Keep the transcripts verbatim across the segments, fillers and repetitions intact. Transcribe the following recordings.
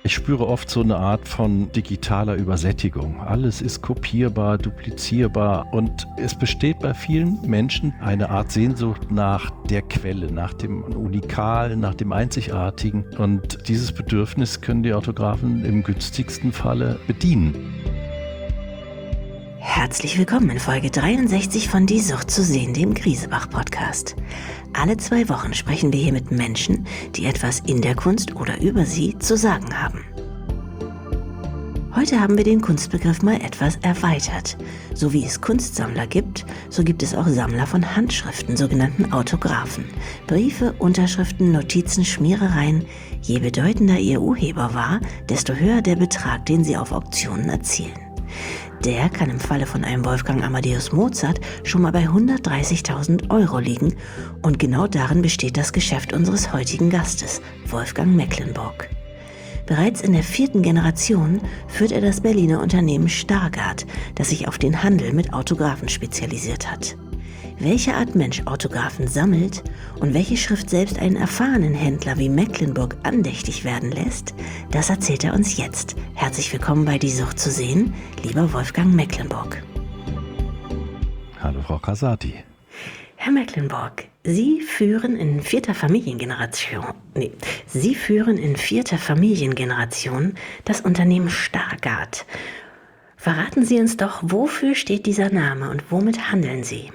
Ich spüre oft so eine Art von digitaler Übersättigung. Alles ist kopierbar, duplizierbar und es besteht bei vielen Menschen eine Art Sehnsucht nach der Quelle, nach dem Unikalen, nach dem Einzigartigen. Und dieses Bedürfnis können die Autografen im günstigsten Falle bedienen. Herzlich willkommen in Folge dreiundsechzig von Die Sucht zu sehen, dem Griesebach-Podcast. Alle zwei Wochen sprechen wir hier mit Menschen, die etwas in der Kunst oder über sie zu sagen haben. Heute haben wir den Kunstbegriff mal etwas erweitert. So wie es Kunstsammler gibt, so gibt es auch Sammler von Handschriften, sogenannten Autographen. Briefe, Unterschriften, Notizen, Schmierereien. Je bedeutender ihr Urheber war, desto höher der Betrag, den sie auf Auktionen erzielen. Der kann im Falle von einem Wolfgang Amadeus Mozart schon mal bei hundertdreißigtausend Euro liegen und genau darin besteht das Geschäft unseres heutigen Gastes, Wolfgang Mecklenburg. Bereits in der vierten Generation führt er das Berliner Unternehmen Stargard, das sich auf den Handel mit Autographen spezialisiert hat. Welche Art Mensch Autographen sammelt und welche Schrift selbst einen erfahrenen Händler wie Mecklenburg andächtig werden lässt, das erzählt er uns jetzt. Herzlich willkommen bei Die Sucht zu sehen, lieber Wolfgang Mecklenburg. Hallo Frau Casati. Herr Mecklenburg, Sie führen in vierter Familiengeneration, nee, Sie führen in vierter Familiengeneration das Unternehmen Stargard. Verraten Sie uns doch, wofür steht dieser Name und womit handeln Sie?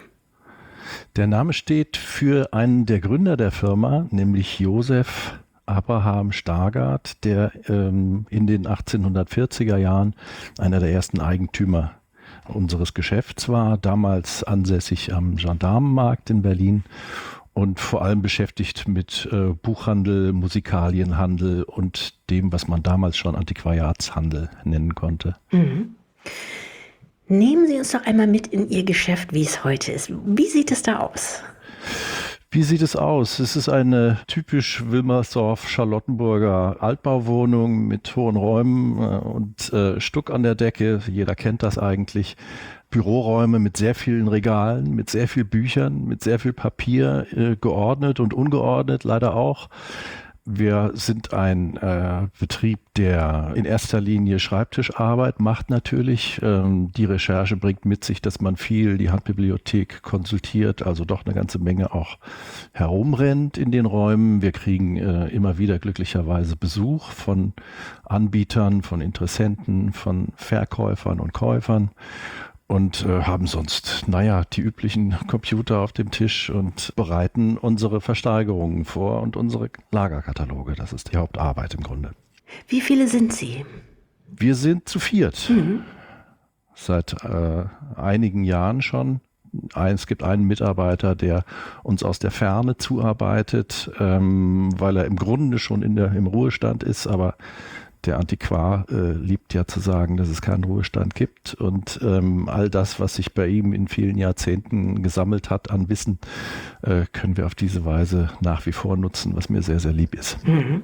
Der Name steht für einen der Gründer der Firma, nämlich Josef Abraham Stargard, der ähm, in den achtzehnhundertvierziger Jahren einer der ersten Eigentümer unseres Geschäfts war, damals ansässig am Gendarmenmarkt in Berlin und vor allem beschäftigt mit äh, Buchhandel, Musikalienhandel und dem, was man damals schon Antiquariatshandel nennen konnte. Mhm. Nehmen Sie uns doch einmal mit in Ihr Geschäft, wie es heute ist. Wie sieht es da aus? Wie sieht es aus? Es ist eine typisch Wilmersdorf-Charlottenburger Altbauwohnung mit hohen Räumen und äh, Stuck an der Decke. Jeder kennt das eigentlich. Büroräume mit sehr vielen Regalen, mit sehr viel Büchern, mit sehr viel Papier, äh, geordnet und ungeordnet leider auch. Wir sind ein äh, Betrieb, der in erster Linie Schreibtischarbeit macht natürlich. Ähm, die Recherche bringt mit sich, dass man viel die Handbibliothek konsultiert, also doch eine ganze Menge auch herumrennt in den Räumen. Wir kriegen äh, immer wieder glücklicherweise Besuch von Anbietern, von Interessenten, von Verkäufern und Käufern. Und äh, haben sonst, naja, die üblichen Computer auf dem Tisch und bereiten unsere Versteigerungen vor und unsere Lagerkataloge. Das ist die Hauptarbeit im Grunde. Wie viele sind Sie? Wir sind zu viert. Mhm. Seit äh, einigen Jahren schon. Es gibt einen Mitarbeiter, der uns aus der Ferne zuarbeitet, ähm, weil er im Grunde schon in der, im Ruhestand ist, aber der Antiquar äh, liebt ja zu sagen, dass es keinen Ruhestand gibt und ähm, all das, was sich bei ihm in vielen Jahrzehnten gesammelt hat an Wissen, äh, können wir auf diese Weise nach wie vor nutzen, was mir sehr, sehr lieb ist. Mhm.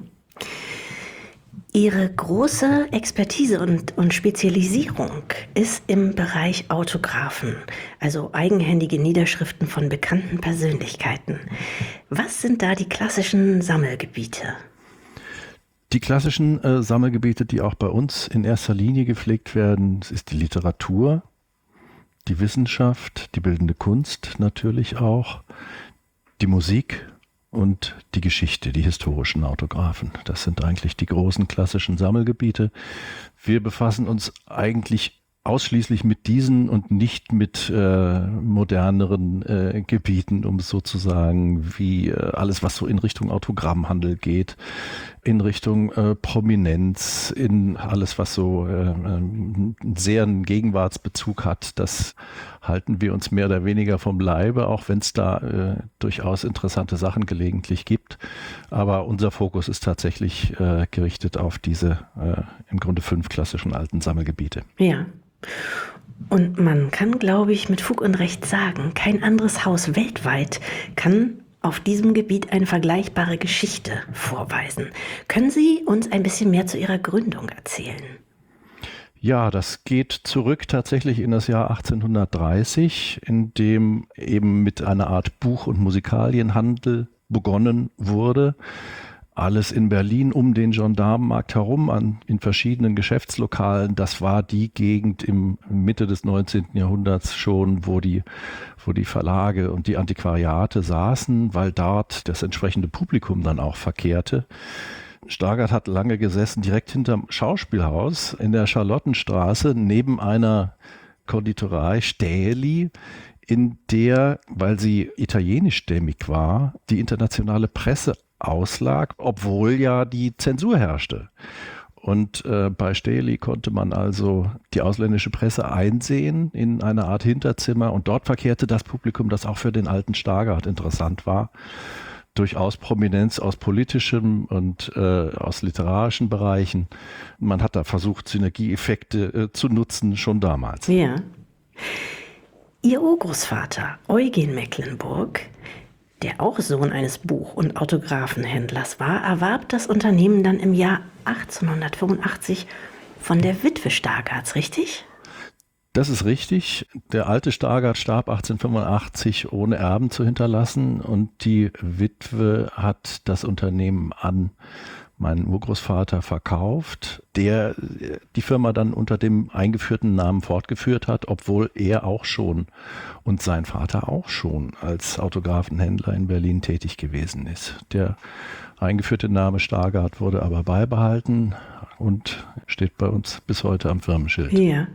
Ihre große Expertise und, und Spezialisierung ist im Bereich Autographen, also eigenhändige Niederschriften von bekannten Persönlichkeiten. Was sind da die klassischen Sammelgebiete? Die klassischen äh, Sammelgebiete, die auch bei uns in erster Linie gepflegt werden, das ist die Literatur, die Wissenschaft, die bildende Kunst natürlich auch, die Musik und die Geschichte, die historischen Autographen. Das sind eigentlich die großen klassischen Sammelgebiete. Wir befassen uns eigentlich ausschließlich mit diesen und nicht mit äh, moderneren äh, Gebieten, um es sozusagen wie äh, alles, was so in Richtung Autogrammhandel geht, in Richtung äh, Prominenz, in alles, was so äh, einen sehr Gegenwartsbezug hat. Das halten wir uns mehr oder weniger vom Leibe, auch wenn es da äh, durchaus interessante Sachen gelegentlich gibt. Aber unser Fokus ist tatsächlich äh, gerichtet auf diese äh, im Grunde fünf klassischen alten Sammelgebiete. Ja. Und man kann, glaube ich, mit Fug und Recht sagen, kein anderes Haus weltweit kann auf diesem Gebiet eine vergleichbare Geschichte vorweisen. Können Sie uns ein bisschen mehr zu Ihrer Gründung erzählen? Ja, das geht zurück tatsächlich in das Jahr achtzehnhundertdreißig, in dem eben mit einer Art Buch- und Musikalienhandel begonnen wurde. alles in Berlin um den Gendarmenmarkt herum an, in verschiedenen Geschäftslokalen. Das war die Gegend im Mitte des neunzehnten Jahrhunderts schon, wo die, wo die Verlage und die Antiquariate saßen, weil dort das entsprechende Publikum dann auch verkehrte. Stargard hat lange gesessen, direkt hinterm Schauspielhaus in der Charlottenstraße, neben einer Konditorei Stähli, in der, weil sie italienischstämmig war, die internationale Presse auslag, obwohl ja die Zensur herrschte. Und äh, bei Stähli konnte man also die ausländische Presse einsehen in eine Art Hinterzimmer und dort verkehrte das Publikum, das auch für den alten Stargard interessant war. Durchaus Prominenz aus politischem und äh, aus literarischen Bereichen. Man hat da versucht, Synergieeffekte äh, zu nutzen, schon damals. Ja. Ihr Urgroßvater Eugen Mecklenburg, der auch Sohn eines Buch- und Autographenhändlers war, erwarb das Unternehmen dann im Jahr achtzehnhundertfünfundachtzig von der Witwe Stargards, richtig? Das ist richtig. Der alte Stargard starb achtzehnhundertfünfundachtzig, ohne Erben zu hinterlassen, und die Witwe hat das Unternehmen an meinen Urgroßvater verkauft, der die Firma dann unter dem eingeführten Namen fortgeführt hat, obwohl er auch schon und sein Vater auch schon als Autographenhändler in Berlin tätig gewesen ist. Der eingeführte Name Stargard wurde aber beibehalten und steht bei uns bis heute am Firmenschild. Ja.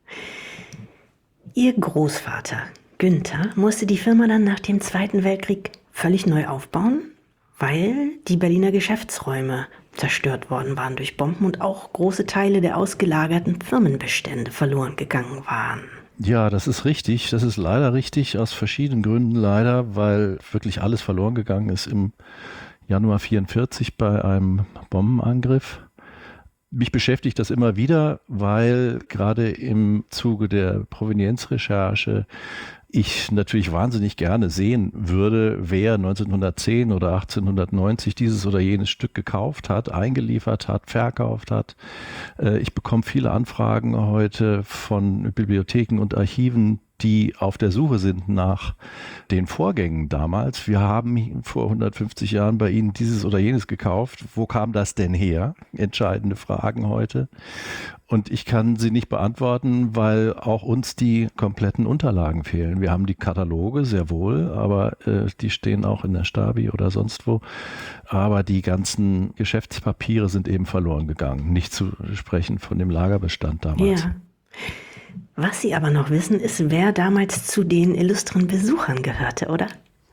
Ihr Großvater Günther musste die Firma dann nach dem Zweiten Weltkrieg völlig neu aufbauen, weil die Berliner Geschäftsräume zerstört worden waren durch Bomben und auch große Teile der ausgelagerten Firmenbestände verloren gegangen waren. Ja, das ist richtig. Das ist leider richtig, aus verschiedenen Gründen leider, weil wirklich alles verloren gegangen ist im Januar vierundvierzig bei einem Bombenangriff. Mich beschäftigt das immer wieder, weil gerade im Zuge der Provenienzrecherche ich natürlich wahnsinnig gerne sehen würde, wer neunzehnhundertzehn oder achtzehnhundertneunzig dieses oder jenes Stück gekauft hat, eingeliefert hat, verkauft hat. Ich bekomme viele Anfragen heute von Bibliotheken und Archiven, die auf der Suche sind nach den Vorgängen damals. Wir haben vor hundertfünfzig Jahren bei Ihnen dieses oder jenes gekauft. Wo kam das denn her? Entscheidende Fragen heute. Und ich kann sie nicht beantworten, weil auch uns die kompletten Unterlagen fehlen. Wir haben die Kataloge sehr wohl, aber äh, die stehen auch in der Stabi oder sonst wo. Aber die ganzen Geschäftspapiere sind eben verloren gegangen. Nicht zu sprechen von dem Lagerbestand damals. Ja. Was Sie aber noch wissen, ist, wer damals zu den illustren Besuchern gehörte, oder?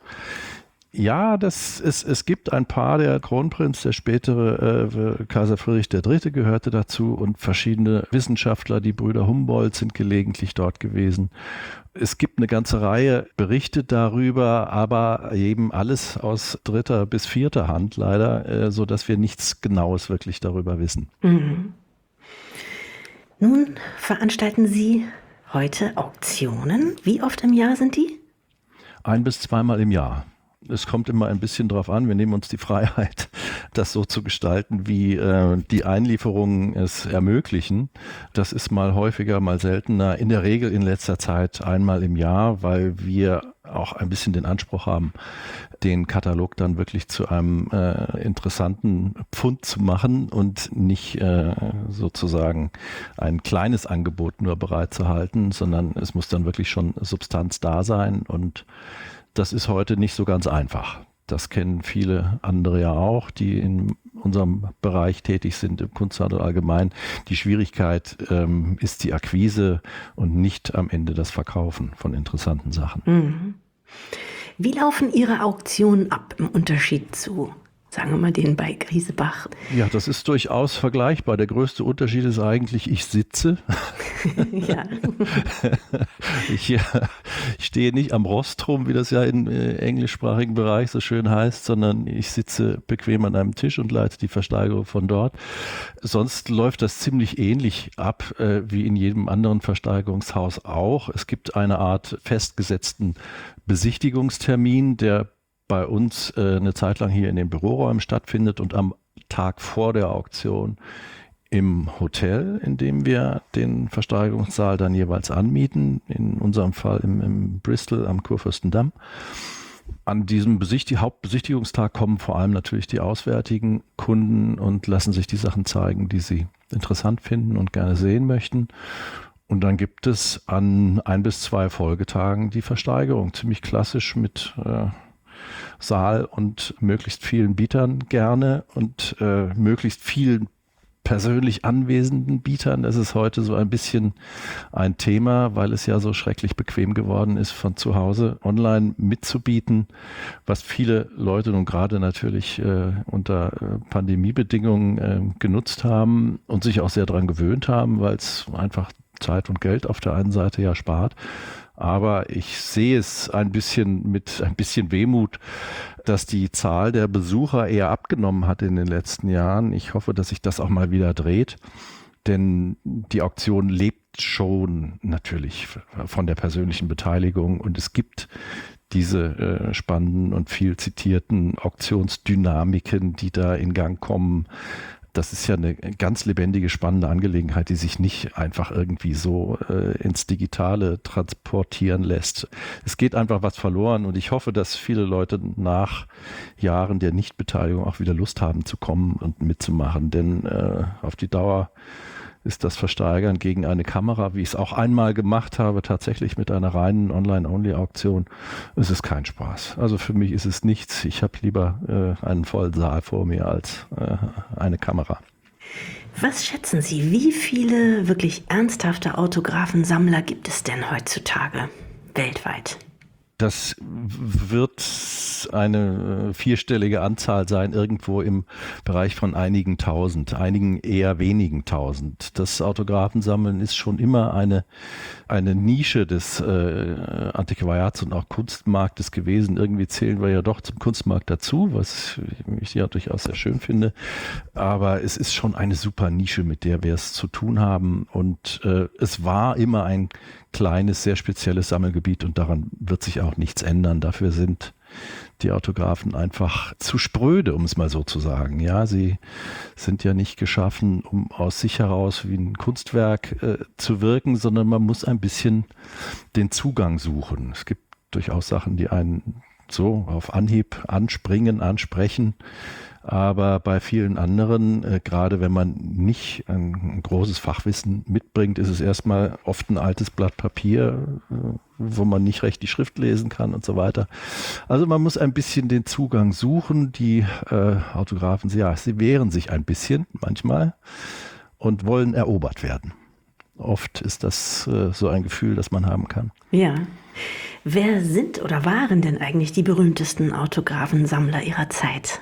Ja, das ist, es gibt ein paar, der Kronprinz, der spätere äh, Kaiser Friedrich der Dritte gehörte dazu, und verschiedene Wissenschaftler, die Brüder Humboldt sind gelegentlich dort gewesen. Es gibt eine ganze Reihe Berichte darüber, aber eben alles aus dritter bis vierter Hand leider, äh, so dass wir nichts Genaues wirklich darüber wissen. Mhm. Nun veranstalten Sie heute Auktionen. Wie oft im Jahr sind die? Ein- bis zweimal im Jahr. Es kommt immer ein bisschen drauf an. Wir nehmen uns die Freiheit, das so zu gestalten, wie äh, die Einlieferungen es ermöglichen. Das ist mal häufiger, mal seltener. In der Regel in letzter Zeit einmal im Jahr, weil wir auch ein bisschen den Anspruch haben, den Katalog dann wirklich zu einem äh, interessanten Pfund zu machen und nicht äh, sozusagen ein kleines Angebot nur bereitzuhalten, sondern es muss dann wirklich schon Substanz da sein, und das ist heute nicht so ganz einfach. Das kennen viele andere ja auch, die in unserem Bereich tätig sind, im Kunsthandel allgemein. Die Schwierigkeit ähm, ist die Akquise und nicht am Ende das Verkaufen von interessanten Sachen. Mhm. Wie laufen Ihre Auktionen ab im Unterschied zu, sagen wir mal, denen bei Griesebach? Ja, das ist durchaus vergleichbar. Der größte Unterschied ist eigentlich, ich sitze. Ja. ich, ja, ich stehe nicht am Rostrum, wie das ja im äh, englischsprachigen Bereich so schön heißt, sondern ich sitze bequem an einem Tisch und leite die Versteigerung von dort. Sonst läuft das ziemlich ähnlich ab, äh, wie in jedem anderen Versteigerungshaus auch. Es gibt eine Art festgesetzten Besichtigungstermin, der bei uns äh, eine Zeit lang hier in den Büroräumen stattfindet und am Tag vor der Auktion im Hotel, in dem wir den Versteigerungssaal dann jeweils anmieten, in unserem Fall im, im Bristol am Kurfürstendamm. An diesem Besichtig- Hauptbesichtigungstag kommen vor allem natürlich die auswärtigen Kunden und lassen sich die Sachen zeigen, die sie interessant finden und gerne sehen möchten. Und dann gibt es an ein bis zwei Folgetagen die Versteigerung, ziemlich klassisch mit äh, Saal und möglichst vielen Bietern gerne und äh, möglichst vielen persönlich anwesenden Bietern. Das ist heute so ein bisschen ein Thema, weil es ja so schrecklich bequem geworden ist, von zu Hause online mitzubieten, was viele Leute nun gerade natürlich äh, unter äh, Pandemiebedingungen äh, genutzt haben und sich auch sehr daran gewöhnt haben, weil es einfach Zeit und Geld auf der einen Seite ja spart. Aber ich sehe es ein bisschen mit ein bisschen Wehmut, dass die Zahl der Besucher eher abgenommen hat in den letzten Jahren. Ich hoffe, dass sich das auch mal wieder dreht, denn die Auktion lebt schon natürlich von der persönlichen Beteiligung und es gibt diese äh, spannenden und viel zitierten Auktionsdynamiken, die da in Gang kommen. Das ist ja eine ganz lebendige, spannende Angelegenheit, die sich nicht einfach irgendwie so äh, ins Digitale transportieren lässt. Es geht einfach was verloren und ich hoffe, dass viele Leute nach Jahren der Nichtbeteiligung auch wieder Lust haben zu kommen und mitzumachen, denn äh, auf die Dauer ist das Versteigern gegen eine Kamera, wie ich es auch einmal gemacht habe, tatsächlich mit einer reinen Online-Only-Auktion, es ist kein Spaß. Also für mich ist es nichts. Ich habe lieber äh, einen vollen Saal vor mir als äh, eine Kamera. Was schätzen Sie, wie viele wirklich ernsthafte Autographensammler gibt es denn heutzutage weltweit? Das wird eine vierstellige Anzahl sein, irgendwo im Bereich von einigen tausend, einigen eher wenigen tausend. Das Autographensammeln ist schon immer eine, eine Nische des äh, Antiquariats und auch Kunstmarktes gewesen. Irgendwie zählen wir ja doch zum Kunstmarkt dazu, was ich ja durchaus sehr schön finde. Aber es ist schon eine super Nische, mit der wir es zu tun haben. Und äh, es war immer ein kleines, sehr spezielles Sammelgebiet und daran wird sich auch nichts ändern. Dafür sind die Autographen einfach zu spröde, um es mal so zu sagen. Ja, sie sind ja nicht geschaffen, um aus sich heraus wie ein Kunstwerk äh, zu wirken, sondern man muss ein bisschen den Zugang suchen. Es gibt durchaus Sachen, die einen so auf Anhieb anspringen, ansprechen. Aber bei vielen anderen, äh, gerade wenn man nicht ein, ein großes Fachwissen mitbringt, ist es erstmal oft ein altes Blatt Papier, äh, wo man nicht recht die Schrift lesen kann und so weiter. Also man muss ein bisschen den Zugang suchen. Die äh, Autographen, ja, sie wehren sich ein bisschen manchmal und wollen erobert werden. Oft ist das äh, so ein Gefühl, das man haben kann. Ja. Wer sind oder waren denn eigentlich die berühmtesten Autographensammler ihrer Zeit?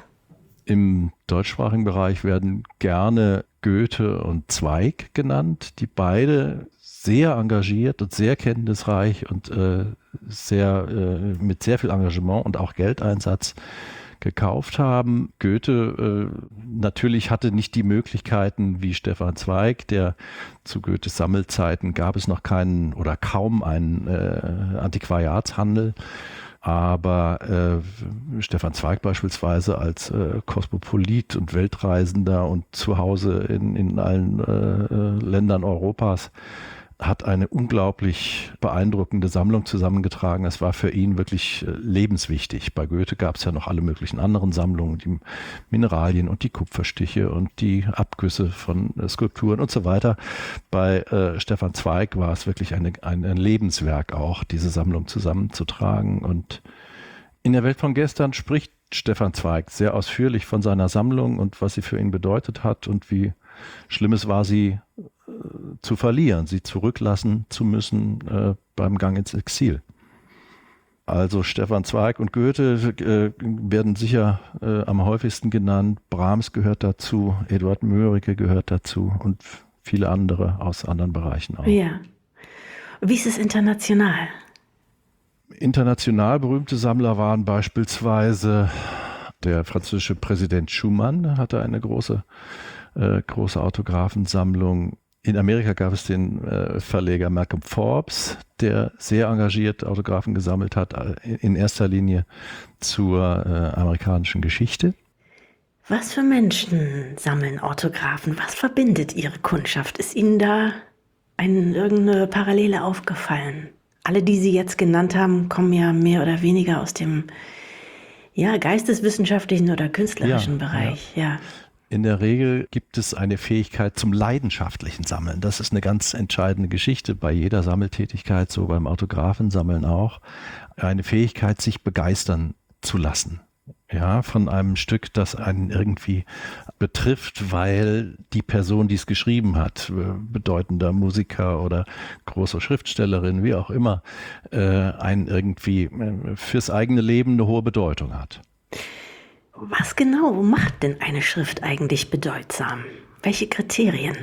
Im deutschsprachigen Bereich werden gerne Goethe und Zweig genannt, die beide sehr engagiert und sehr kenntnisreich und äh, sehr, äh, mit sehr viel Engagement und auch Geldeinsatz gekauft haben. Goethe äh, natürlich hatte nicht die Möglichkeiten wie Stefan Zweig, der zu Goethes Sammelzeiten gab es noch keinen oder kaum einen äh, Antiquariatshandel. Aber äh, Stefan Zweig beispielsweise als äh, Kosmopolit und Weltreisender und zu Hause in, in allen äh, Ländern Europas hat eine unglaublich beeindruckende Sammlung zusammengetragen. Es war für ihn wirklich äh, lebenswichtig. Bei Goethe gab es ja noch alle möglichen anderen Sammlungen, die Mineralien und die Kupferstiche und die Abgüsse von äh, Skulpturen und so weiter. Bei äh, Stefan Zweig war es wirklich eine, ein, ein Lebenswerk auch, diese Sammlung zusammenzutragen. Und in der Welt von gestern spricht Stefan Zweig sehr ausführlich von seiner Sammlung und was sie für ihn bedeutet hat und wie schlimm es war, sie äh, zu verlieren, sie zurücklassen zu müssen äh, beim Gang ins Exil. Also Stefan Zweig und Goethe äh, werden sicher äh, am häufigsten genannt. Brahms gehört dazu, Eduard Mörike gehört dazu und viele andere aus anderen Bereichen auch. Ja. Wie ist es international? International berühmte Sammler waren beispielsweise der französische Präsident Schumann, hatte eine große, äh, große Autographensammlung. In Amerika gab es den äh, Verleger Malcolm Forbes, der sehr engagiert Autographen gesammelt hat, in erster Linie zur äh, amerikanischen Geschichte. Was für Menschen sammeln Autographen? Was verbindet ihre Kundschaft? Ist Ihnen da ein, irgendeine Parallele aufgefallen? Alle, die Sie jetzt genannt haben, kommen ja mehr oder weniger aus dem ja, geisteswissenschaftlichen oder künstlerischen Ja, Bereich. ja. Ja. In der Regel gibt es eine Fähigkeit zum leidenschaftlichen Sammeln. Das ist eine ganz entscheidende Geschichte bei jeder Sammeltätigkeit, so beim Autographensammeln auch. Eine Fähigkeit, sich begeistern zu lassen. Ja, von einem Stück, das einen irgendwie betrifft, weil die Person, die es geschrieben hat, bedeutender Musiker oder große Schriftstellerin, wie auch immer, äh, einen irgendwie fürs eigene Leben eine hohe Bedeutung hat. Was genau macht denn eine Schrift eigentlich bedeutsam? Welche Kriterien?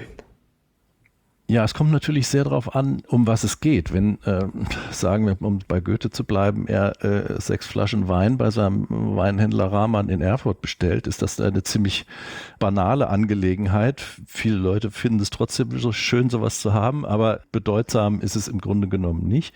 Ja, es kommt natürlich sehr darauf an, um was es geht. Wenn, äh, sagen wir, um bei Goethe zu bleiben, er äh, sechs Flaschen Wein bei seinem Weinhändler Rahmann in Erfurt bestellt, ist das eine ziemlich banale Angelegenheit. Viele Leute finden es trotzdem so schön, sowas zu haben, aber bedeutsam ist es im Grunde genommen nicht.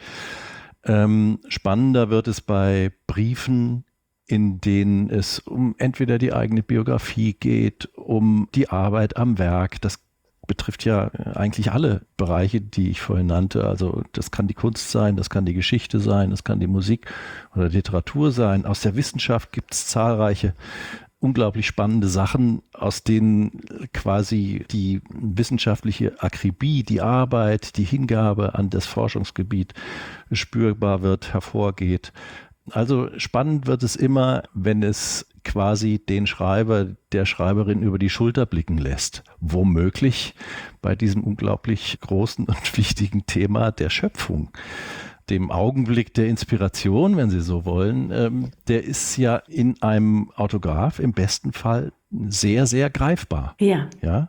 Ähm, spannender wird es bei Briefen, in denen es um entweder die eigene Biografie geht, um die Arbeit am Werk. Das betrifft ja eigentlich alle Bereiche, die ich vorhin nannte. Also das kann die Kunst sein, das kann die Geschichte sein, das kann die Musik oder Literatur sein. Aus der Wissenschaft gibt es zahlreiche unglaublich spannende Sachen, aus denen quasi die wissenschaftliche Akribie, die Arbeit, die Hingabe an das Forschungsgebiet spürbar wird, hervorgeht. Also spannend wird es immer, wenn es quasi den Schreiber, der Schreiberin über die Schulter blicken lässt. Womöglich bei diesem unglaublich großen und wichtigen Thema der Schöpfung. Dem Augenblick der Inspiration, wenn Sie so wollen, ähm, der ist ja in einem Autograph im besten Fall sehr, sehr greifbar. Ja. Ja.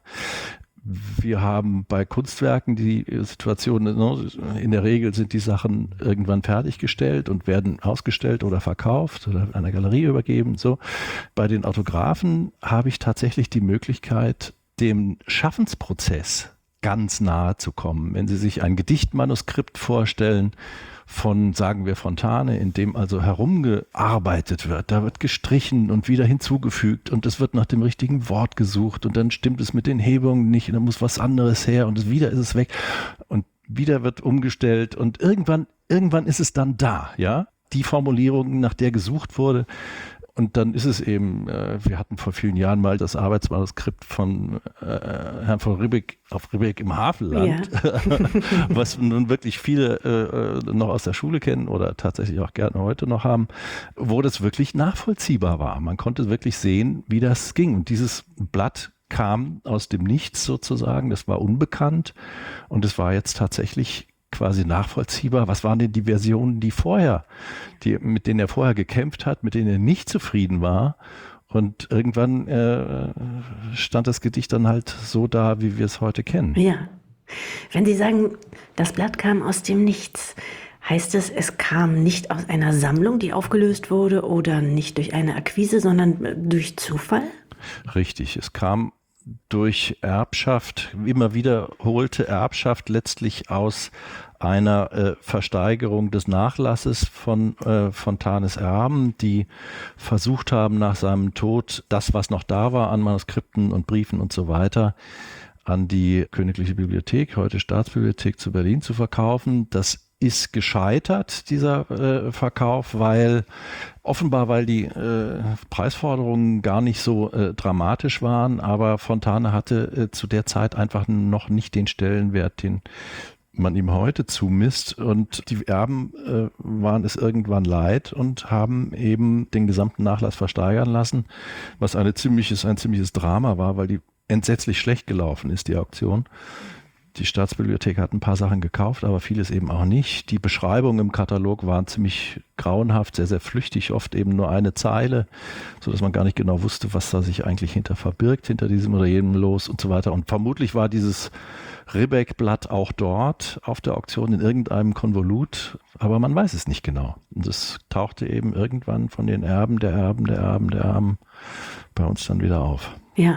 Wir haben bei Kunstwerken die Situation, in der Regel sind die Sachen irgendwann fertiggestellt und werden ausgestellt oder verkauft oder einer Galerie übergeben. So. Bei den Autographen habe ich tatsächlich die Möglichkeit, dem Schaffensprozess ganz nahe zu kommen. Wenn Sie sich ein Gedichtmanuskript vorstellen von, sagen wir, Fontane, in dem also herumgearbeitet wird, da wird gestrichen und wieder hinzugefügt und es wird nach dem richtigen Wort gesucht und dann stimmt es mit den Hebungen nicht und dann muss was anderes her und wieder ist es weg und wieder wird umgestellt und irgendwann, irgendwann ist es dann da, ja, die Formulierung, nach der gesucht wurde. Und dann ist es eben, äh, wir hatten vor vielen Jahren mal das Arbeitsmanuskript von äh, Herrn von Ribbeck auf Ribbeck im Havelland, ja. Was nun wirklich viele äh, noch aus der Schule kennen oder tatsächlich auch gerne heute noch haben, wo das wirklich nachvollziehbar war. Man konnte wirklich sehen, wie das ging. Und dieses Blatt kam aus dem Nichts sozusagen, das war unbekannt und es war jetzt tatsächlich quasi nachvollziehbar. Was waren denn die Versionen, die vorher, die, mit denen er vorher gekämpft hat, mit denen er nicht zufrieden war? Und irgendwann äh, stand das Gedicht dann halt so da, wie wir es heute kennen. Ja. Wenn Sie sagen, das Blatt kam aus dem Nichts, heißt es, es kam nicht aus einer Sammlung, die aufgelöst wurde oder nicht durch eine Akquise, sondern durch Zufall? Richtig, es kam durch Erbschaft, immer wiederholte Erbschaft letztlich aus einer äh, Versteigerung des Nachlasses von äh, Fontanes Erben, die versucht haben, nach seinem Tod das, was noch da war an Manuskripten und Briefen und so weiter, an die Königliche Bibliothek, heute Staatsbibliothek zu Berlin, zu verkaufen. Das ist gescheitert, dieser äh, Verkauf, weil offenbar, weil die äh, Preisforderungen gar nicht so äh, dramatisch waren, aber Fontane hatte äh, zu der Zeit einfach noch nicht den Stellenwert, den man ihm heute zumisst, und die Erben äh, waren es irgendwann leid und haben eben den gesamten Nachlass versteigern lassen, was eine ziemliches, ein ziemliches Drama war, weil die entsetzlich schlecht gelaufen ist, die Auktion. Die Staatsbibliothek hat ein paar Sachen gekauft, aber vieles eben auch nicht. Die Beschreibungen im Katalog waren ziemlich grauenhaft, sehr, sehr flüchtig, oft eben nur eine Zeile, sodass man gar nicht genau wusste, was da sich eigentlich hinter verbirgt, hinter diesem oder jenem Los und so weiter. Und vermutlich war dieses Ribbeck-Blatt auch dort auf der Auktion in irgendeinem Konvolut, aber man weiß es nicht genau. Und es tauchte eben irgendwann von den Erben, der Erben, der Erben, der Erben bei uns dann wieder auf. Ja.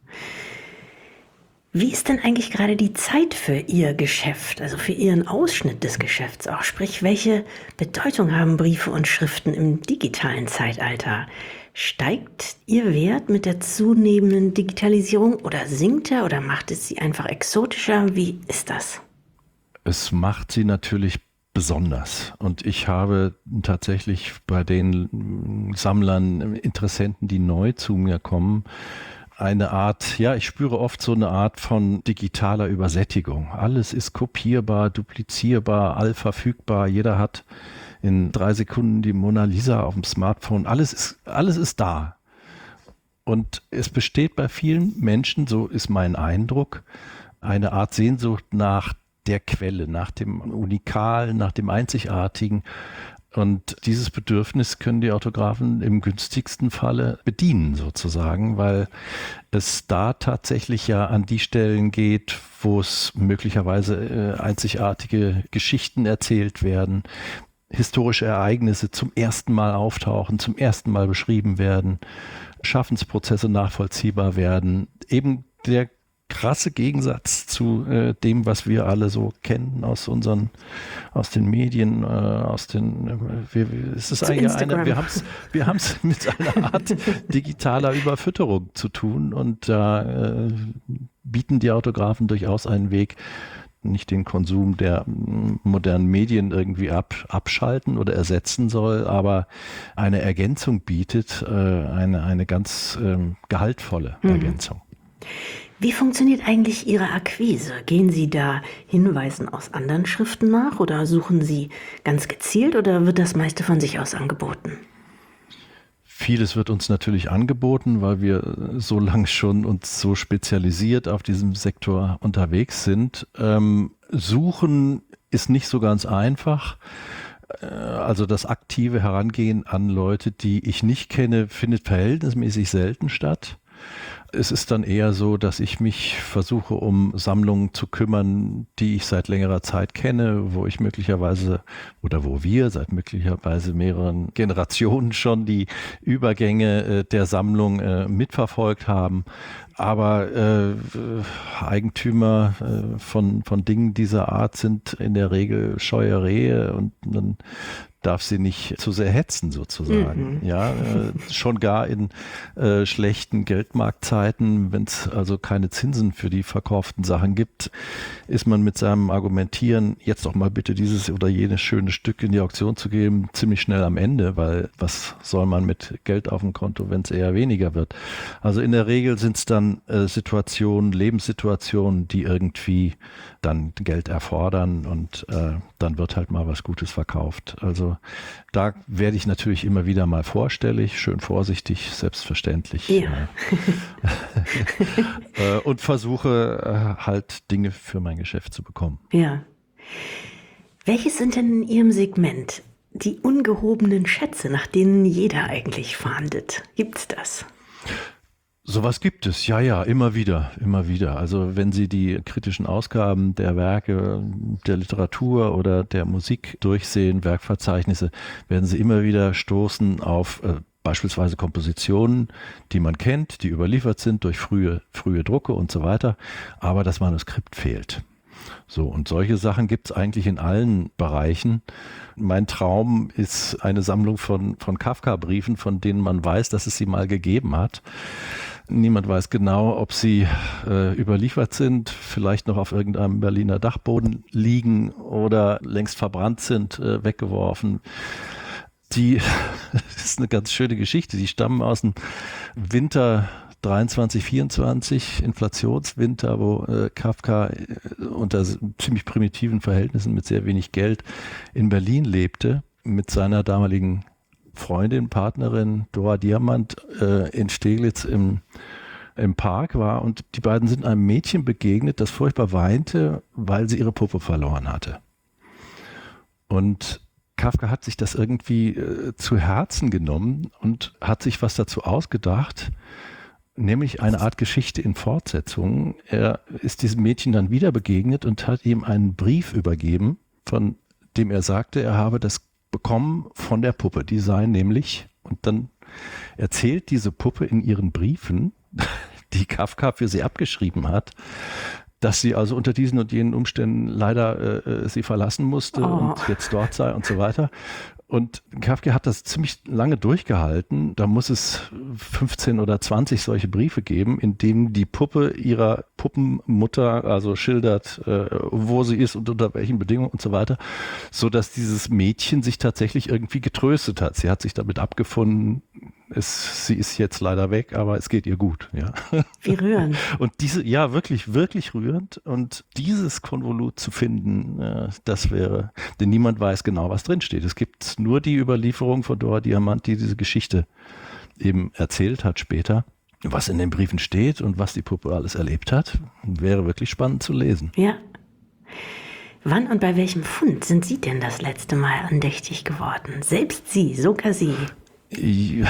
Wie ist denn eigentlich gerade die Zeit für Ihr Geschäft, also für Ihren Ausschnitt des Geschäfts auch? Sprich, welche Bedeutung haben Briefe und Schriften im digitalen Zeitalter? Steigt Ihr Wert mit der zunehmenden Digitalisierung oder sinkt er oder macht es Sie einfach exotischer? Wie ist das? Es macht sie natürlich besonders. Und ich habe tatsächlich bei den Sammlern, Interessenten, die neu zu mir kommen, eine Art, ja, ich spüre oft so eine Art von digitaler Übersättigung. Alles ist kopierbar, duplizierbar, allverfügbar. Jeder hat in drei Sekunden die Mona Lisa auf dem Smartphone. Alles ist, alles ist da. Und es besteht bei vielen Menschen, so ist mein Eindruck, eine Art Sehnsucht nach der Quelle, nach dem Unikalen, nach dem Einzigartigen. Und dieses Bedürfnis können die Autografen im günstigsten Falle bedienen sozusagen, weil es da tatsächlich ja an die Stellen geht, wo es möglicherweise äh, einzigartige Geschichten erzählt werden, historische Ereignisse zum ersten Mal auftauchen, zum ersten Mal beschrieben werden, Schaffensprozesse nachvollziehbar werden, eben der krasse Gegensatz zu äh, dem, was wir alle so kennen aus unseren, aus den Medien, äh, aus den, äh, wir, es ist eigentlich eine, wir haben es wir haben's mit einer Art digitaler Überfütterung zu tun und da äh, bieten die Autografen durchaus einen Weg, nicht den Konsum der modernen Medien irgendwie ab, abschalten oder ersetzen soll, aber eine Ergänzung bietet, äh, eine, eine ganz ähm, gehaltvolle mhm. Ergänzung. Wie funktioniert eigentlich Ihre Akquise? Gehen Sie da Hinweisen aus anderen Schriften nach oder suchen Sie ganz gezielt oder wird das meiste von sich aus angeboten? Vieles wird uns natürlich angeboten, weil wir so lange schon uns so spezialisiert auf diesem Sektor unterwegs sind. Ähm, suchen ist nicht so ganz einfach. Also das aktive Herangehen an Leute, die ich nicht kenne, findet verhältnismäßig selten statt. Es ist dann eher so, dass ich mich versuche, um Sammlungen zu kümmern, die ich seit längerer Zeit kenne, wo ich möglicherweise oder wo wir seit möglicherweise mehreren Generationen schon die Übergänge äh, der Sammlung äh, mitverfolgt haben. Aber äh, Eigentümer äh, von, von Dingen dieser Art sind in der Regel scheue Rehe und dann darf sie nicht zu sehr hetzen sozusagen. Mhm. Ja, äh, schon gar in äh, schlechten Geldmarktzeiten, wenn es also keine Zinsen für die verkauften Sachen gibt, ist man mit seinem Argumentieren, jetzt doch mal bitte dieses oder jenes schöne Stück in die Auktion zu geben, ziemlich schnell am Ende, weil was soll man mit Geld auf dem Konto, wenn es eher weniger wird? Also in der Regel sind es dann äh, Situationen, Lebenssituationen, die irgendwie dann Geld erfordern und äh, dann wird halt mal was Gutes verkauft. Also da werde ich natürlich immer wieder mal vorstellig, schön vorsichtig, selbstverständlich. Ja. Äh, und versuche äh, halt Dinge für mein Geschäft zu bekommen. Ja. Welches sind denn in Ihrem Segment die ungehobenen Schätze, nach denen jeder eigentlich fahndet? Gibt's das? Sowas gibt es, ja, ja, immer wieder, immer wieder. Also wenn Sie die kritischen Ausgaben der Werke, der Literatur oder der Musik durchsehen, Werkverzeichnisse, werden Sie immer wieder stoßen auf äh, beispielsweise Kompositionen, die man kennt, die überliefert sind durch frühe, frühe Drucke und so weiter, aber das Manuskript fehlt. So, und solche Sachen gibt es eigentlich in allen Bereichen. Mein Traum ist eine Sammlung von, von Kafka-Briefen, von denen man weiß, dass es sie mal gegeben hat. Niemand weiß genau, ob sie äh, überliefert sind, vielleicht noch auf irgendeinem Berliner Dachboden liegen oder längst verbrannt sind, äh, weggeworfen. Die, das ist eine ganz schöne Geschichte, die stammen aus dem Winter dreiundzwanzig, vierundzwanzig, Inflationswinter, wo äh, Kafka äh, unter ziemlich primitiven Verhältnissen mit sehr wenig Geld in Berlin lebte, mit seiner damaligen Freundin, Partnerin Dora Diamant äh, in Steglitz im, im Park war und die beiden sind einem Mädchen begegnet, das furchtbar weinte, weil sie ihre Puppe verloren hatte. Und Kafka hat sich das irgendwie äh, zu Herzen genommen und hat sich was dazu ausgedacht, nämlich eine Art Geschichte in Fortsetzung. Er ist diesem Mädchen dann wieder begegnet und hat ihm einen Brief übergeben, von dem er sagte, er habe das bekommen von der Puppe. Die sei nämlich, und dann erzählt diese Puppe in ihren Briefen, die Kafka für sie abgeschrieben hat, dass sie also unter diesen und jenen Umständen leider äh, sie verlassen musste oh. und jetzt dort sei und so weiter. Und Kafka hat das ziemlich lange durchgehalten. Da muss es fünfzehn oder zwanzig solche Briefe geben, in denen die Puppe ihrer Puppenmutter also schildert, äh, wo sie ist und unter welchen Bedingungen und so weiter, so dass dieses Mädchen sich tatsächlich irgendwie getröstet hat. Sie hat sich damit abgefunden, es, sie ist jetzt leider weg, aber es geht ihr gut. Ja. Wie rührend. Und diese, ja, wirklich, wirklich rührend. Und dieses Konvolut zu finden, äh, das wäre, denn niemand weiß genau, was drinsteht. Es gibt nur die Überlieferung von Dora Diamant, die diese Geschichte eben erzählt hat später. Was in den Briefen steht und was die Puppe alles erlebt hat, wäre wirklich spannend zu lesen. Ja. Wann und bei welchem Fund sind Sie denn das letzte Mal andächtig geworden? Selbst Sie, sogar Sie. Ja,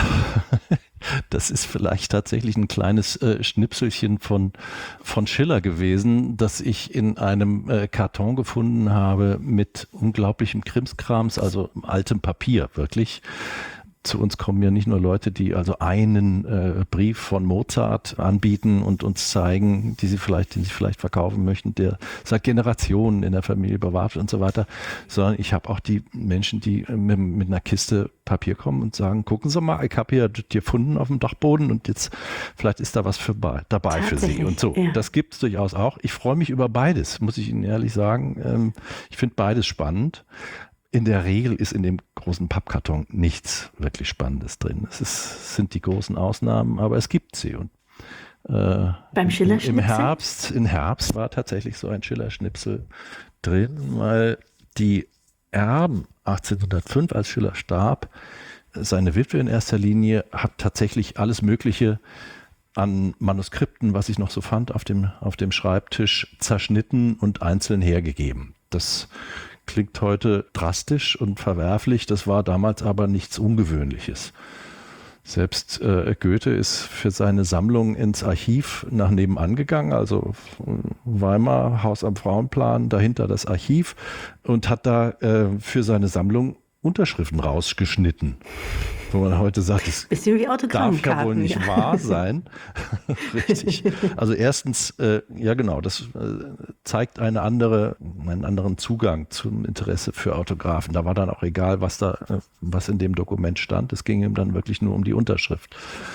das ist vielleicht tatsächlich ein kleines äh, Schnipselchen von, von Schiller gewesen, das ich in einem äh, Karton gefunden habe mit unglaublichem Krimskrams, also altem Papier, wirklich. Zu uns kommen ja nicht nur Leute, die also einen äh, Brief von Mozart anbieten und uns zeigen, die sie vielleicht, den sie vielleicht verkaufen möchten, der seit Generationen in der Familie bewahrt und so weiter, sondern ich habe auch die Menschen, die äh, mit, mit einer Kiste Papier kommen und sagen, gucken Sie mal, ich habe hier die gefunden auf dem Dachboden und jetzt vielleicht ist da was für, dabei für Sie. Und so, ja. Das gibt es durchaus auch. Ich freue mich über beides, muss ich Ihnen ehrlich sagen. Ähm, ich finde beides spannend. In der Regel ist in dem großen Pappkarton nichts wirklich Spannendes drin. Es ist, sind die großen Ausnahmen, aber es gibt sie. Und äh, beim Schiller-Schnipsel? Im Herbst, im Herbst war tatsächlich so ein Schiller-Schnipsel drin, weil die Erben achtzehnhundertfünf, als Schiller starb, seine Witwe in erster Linie, hat tatsächlich alles Mögliche an Manuskripten, was ich noch so fand, auf dem, auf dem Schreibtisch zerschnitten und einzeln hergegeben. Das klingt heute drastisch und verwerflich, das war damals aber nichts Ungewöhnliches. Selbst äh, Goethe ist für seine Sammlung ins Archiv nach nebenan gegangen, also Weimar, Haus am Frauenplan, dahinter das Archiv und hat da äh, für seine Sammlung Unterschriften rausgeschnitten. Wo man heute sagt, es darf ja wohl nicht ja. wahr sein. Richtig. Also erstens, äh, ja genau, das äh, zeigt eine andere, einen anderen Zugang zum Interesse für Autographen. Da war dann auch egal, was da, äh, was in dem Dokument stand. Es ging ihm dann wirklich nur um die Unterschrift.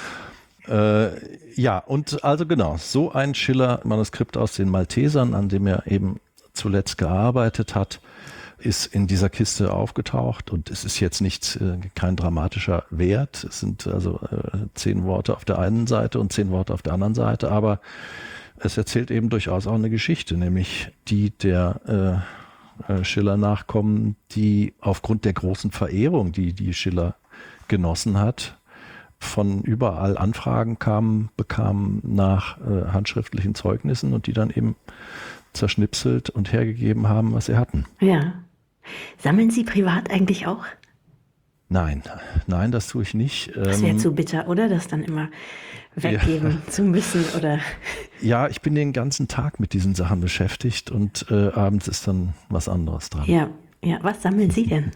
Äh, ja, und also genau, so ein Schiller-Manuskript aus den Maltesern, an dem er eben zuletzt gearbeitet hat, ist in dieser Kiste aufgetaucht und es ist jetzt nicht äh, kein dramatischer Wert. Es sind also äh, zehn Worte auf der einen Seite und zehn Worte auf der anderen Seite, aber es erzählt eben durchaus auch eine Geschichte, nämlich die der äh, äh, Schiller-Nachkommen, die aufgrund der großen Verehrung, die die Schiller genossen hat, von überall Anfragen kamen, bekamen nach äh, handschriftlichen Zeugnissen und die dann eben zerschnipselt und hergegeben haben, was sie hatten. Ja. Sammeln Sie privat eigentlich auch? Nein, nein, das tue ich nicht. Das wäre ähm, zu bitter, oder? Das dann immer weggeben ja. zu müssen, oder? Ja, ich bin den ganzen Tag mit diesen Sachen beschäftigt und äh, abends ist dann was anderes dran. Ja, ja. Was sammeln Sie denn?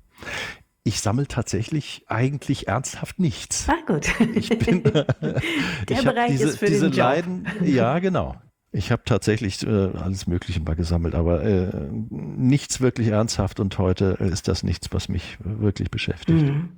Ich sammle tatsächlich eigentlich ernsthaft nichts. Ah, gut. Ich bin, Der ich Bereich diese, ist für diese den Job. Leiden, ja, genau. Ich habe tatsächlich äh, alles Mögliche mal gesammelt, aber äh, nichts wirklich ernsthaft und heute ist das nichts, was mich wirklich beschäftigt. Mhm.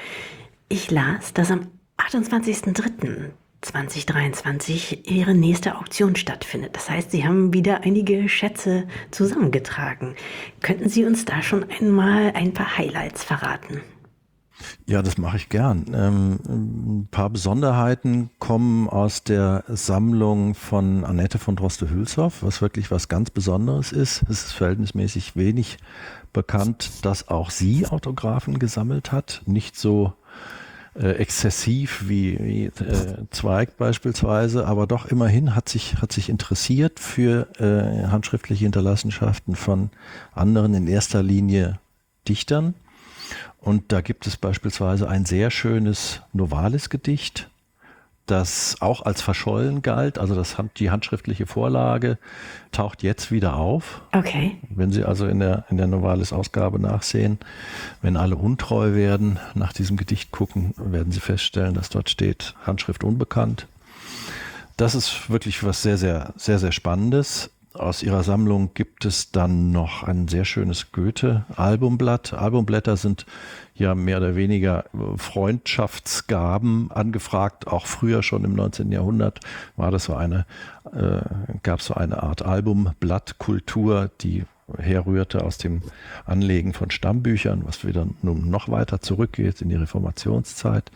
Ich las, dass am achtundzwanzigsten dritten zweitausenddreiundzwanzig Ihre nächste Auktion stattfindet. Das heißt, Sie haben wieder einige Schätze zusammengetragen. Könnten Sie uns da schon einmal ein paar Highlights verraten? Ja, das mache ich gern. Ähm, ein paar Besonderheiten kommen aus der Sammlung von Annette von Droste-Hülshoff, was wirklich was ganz Besonderes ist. Es ist verhältnismäßig wenig bekannt, dass auch sie Autographen gesammelt hat. Nicht so äh, exzessiv wie, wie äh, Zweig beispielsweise, aber doch immerhin hat sich, hat sich interessiert für äh, handschriftliche Hinterlassenschaften von anderen, in erster Linie Dichtern. Und da gibt es beispielsweise ein sehr schönes Novalis-Gedicht, das auch als verschollen galt. Also das, die handschriftliche Vorlage taucht jetzt wieder auf. Okay. Wenn Sie also in der, in der Novalis-Ausgabe nachsehen, wenn alle untreu werden, nach diesem Gedicht gucken, werden Sie feststellen, dass dort steht, Handschrift unbekannt. Das ist wirklich was sehr, sehr, sehr, sehr Spannendes. Aus ihrer Sammlung gibt es dann noch ein sehr schönes Goethe-Albumblatt. Albumblätter sind ja mehr oder weniger Freundschaftsgaben angefragt. Auch früher schon im neunzehnten Jahrhundert war das so eine, äh, gab es so eine Art Albumblattkultur, die herrührte aus dem Anlegen von Stammbüchern, was wieder nun noch weiter zurückgeht in die Reformationszeit,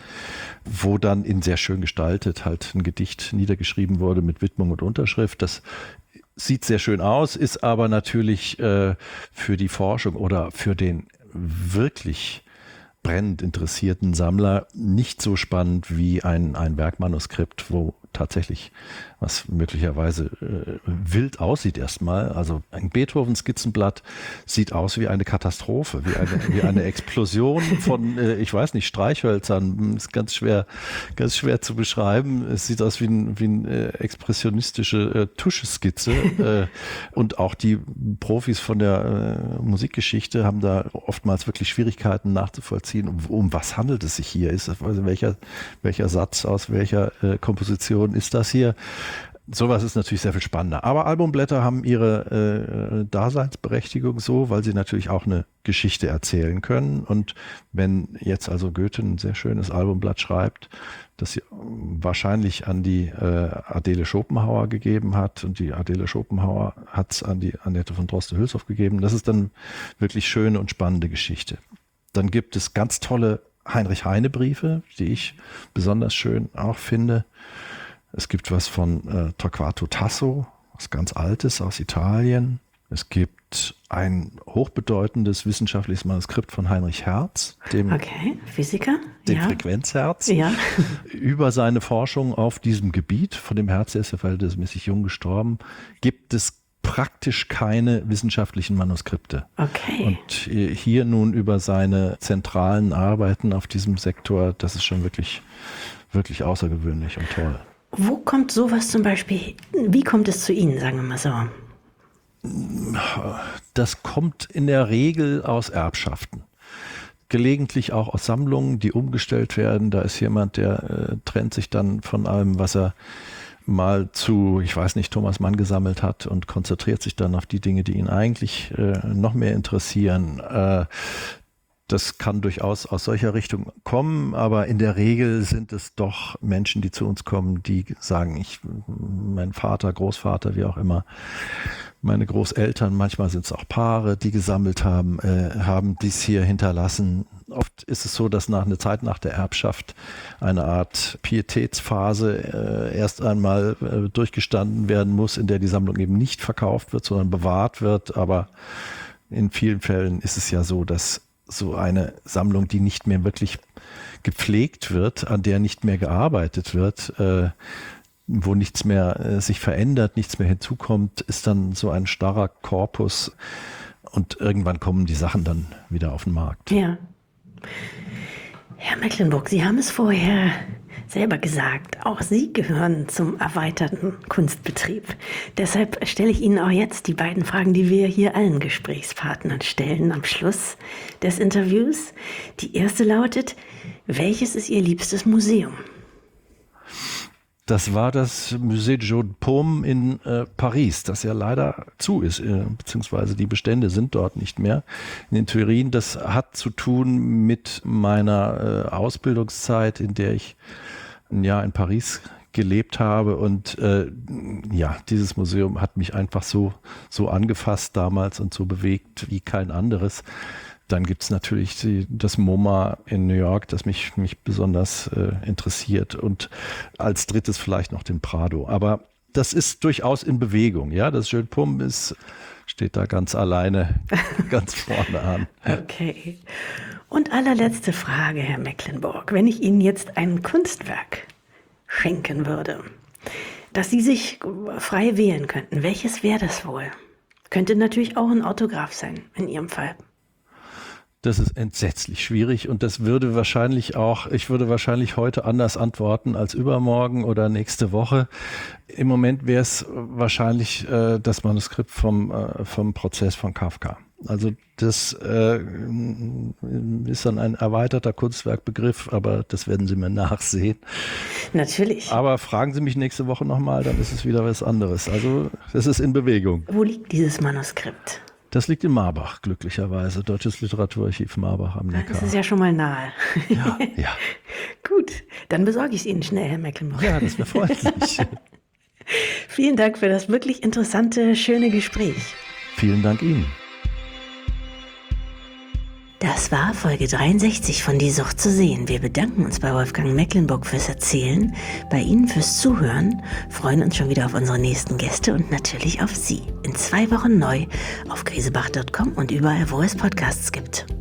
wo dann in sehr schön gestaltet halt ein Gedicht niedergeschrieben wurde mit Widmung und Unterschrift. Das sieht sehr schön aus, ist aber natürlich äh, für die Forschung oder für den wirklich brennend interessierten Sammler nicht so spannend wie ein, ein Werkmanuskript, wo tatsächlich was möglicherweise äh, wild aussieht erstmal. Also ein Beethoven-Skizzenblatt sieht aus wie eine Katastrophe, wie eine, wie eine Explosion von, äh, ich weiß nicht, Streichhölzern. Ist ganz schwer, ganz schwer zu beschreiben. Es sieht aus wie eine wie ein, äh, expressionistische äh, Tuscheskizze. äh, und auch die Profis von der äh, Musikgeschichte haben da oftmals wirklich Schwierigkeiten nachzuvollziehen, um, um was handelt es sich hier? Ist das, also welcher, welcher Satz aus welcher äh, Komposition ist das hier? Sowas ist natürlich sehr viel spannender. Aber Albumblätter haben ihre äh, Daseinsberechtigung so, weil sie natürlich auch eine Geschichte erzählen können. Und wenn jetzt also Goethe ein sehr schönes Albumblatt schreibt, das sie wahrscheinlich an die äh, Adele Schopenhauer gegeben hat und die Adele Schopenhauer hat es an die Annette von Droste-Hülshoff gegeben, das ist dann wirklich schöne und spannende Geschichte. Dann gibt es ganz tolle Heinrich-Heine-Briefe, die ich besonders schön auch finde. Es gibt was von äh, Torquato Tasso, was ganz Altes aus Italien. Es gibt ein hochbedeutendes wissenschaftliches Manuskript von Heinrich Hertz, dem, okay. Physiker, dem ja. Frequenzherz, ja. über seine Forschung auf diesem Gebiet. Von dem Herz, der ist ja verhältnismäßig jung gestorben, gibt es praktisch keine wissenschaftlichen Manuskripte. Okay. Und hier nun über seine zentralen Arbeiten auf diesem Sektor, das ist schon wirklich, wirklich außergewöhnlich und toll. Wo kommt sowas zum Beispiel, wie kommt es zu Ihnen, sagen wir mal so? Das kommt in der Regel aus Erbschaften. Gelegentlich auch aus Sammlungen, die umgestellt werden. Da ist jemand, der äh, trennt sich dann von allem, was er mal zu, ich weiß nicht, Thomas Mann gesammelt hat und konzentriert sich dann auf die Dinge, die ihn eigentlich äh, noch mehr interessieren. Äh, Das kann durchaus aus solcher Richtung kommen, aber in der Regel sind es doch Menschen, die zu uns kommen, die sagen, ich, mein Vater, Großvater, wie auch immer, meine Großeltern, manchmal sind es auch Paare, die gesammelt haben, äh, haben dies hier hinterlassen. Oft ist es so, dass nach einer Zeit nach der Erbschaft eine Art Pietätsphase äh, erst einmal äh, durchgestanden werden muss, in der die Sammlung eben nicht verkauft wird, sondern bewahrt wird. Aber in vielen Fällen ist es ja so, dass so eine Sammlung, die nicht mehr wirklich gepflegt wird, an der nicht mehr gearbeitet wird, äh, wo nichts mehr äh, sich verändert, nichts mehr hinzukommt, ist dann so ein starrer Korpus und irgendwann kommen die Sachen dann wieder auf den Markt. Ja. Herr Mecklenburg, Sie haben es vorher selber gesagt, auch Sie gehören zum erweiterten Kunstbetrieb. Deshalb stelle ich Ihnen auch jetzt die beiden Fragen, die wir hier allen Gesprächspartnern stellen am Schluss des Interviews. Die erste lautet, welches ist Ihr liebstes Museum? Das war das Musée de Jeux de Paume in äh, Paris, das ja leider zu ist, äh, beziehungsweise die Bestände sind dort nicht mehr. In Turin, das hat zu tun mit meiner äh, Ausbildungszeit, in der ich ein Jahr in Paris gelebt habe und äh, ja, dieses Museum hat mich einfach so, so angefasst damals und so bewegt wie kein anderes. Dann gibt es natürlich die, das MoMA in New York, das mich, mich besonders äh, interessiert und als drittes vielleicht noch den Prado. Aber das ist durchaus in Bewegung. Ja, das Jeux de Paume ist, steht da ganz alleine, ganz vorne an. Okay. Und allerletzte Frage, Herr Mecklenburg. Wenn ich Ihnen jetzt ein Kunstwerk schenken würde, das Sie sich frei wählen könnten, welches wäre das wohl? Könnte natürlich auch ein Autograph sein, in Ihrem Fall. Das ist entsetzlich schwierig und das würde wahrscheinlich auch, ich würde wahrscheinlich heute anders antworten als übermorgen oder nächste Woche. Im Moment wäre es wahrscheinlich äh, das Manuskript vom, äh, vom Prozess von Kafka. Also das äh, ist dann ein erweiterter Kunstwerkbegriff, aber das werden Sie mir nachsehen. Natürlich. Aber fragen Sie mich nächste Woche nochmal, dann ist es wieder was anderes. Also das ist in Bewegung. Wo liegt dieses Manuskript? Das liegt in Marbach, glücklicherweise. Deutsches Literaturarchiv Marbach am Neckar. Das ist ja schon mal nahe. Ja, ja. Gut, dann besorge ich es Ihnen schnell, Herr Mecklenburg. Ja, das wäre freundlich. Vielen Dank für das wirklich interessante, schöne Gespräch. Vielen Dank Ihnen. Das war Folge dreiundsechzig von Die Sucht zu sehen. Wir bedanken uns bei Wolfgang Mecklenburg fürs Erzählen, bei Ihnen fürs Zuhören, freuen uns schon wieder auf unsere nächsten Gäste und natürlich auf Sie. In zwei Wochen neu auf grisebach punkt com und überall, wo es Podcasts gibt.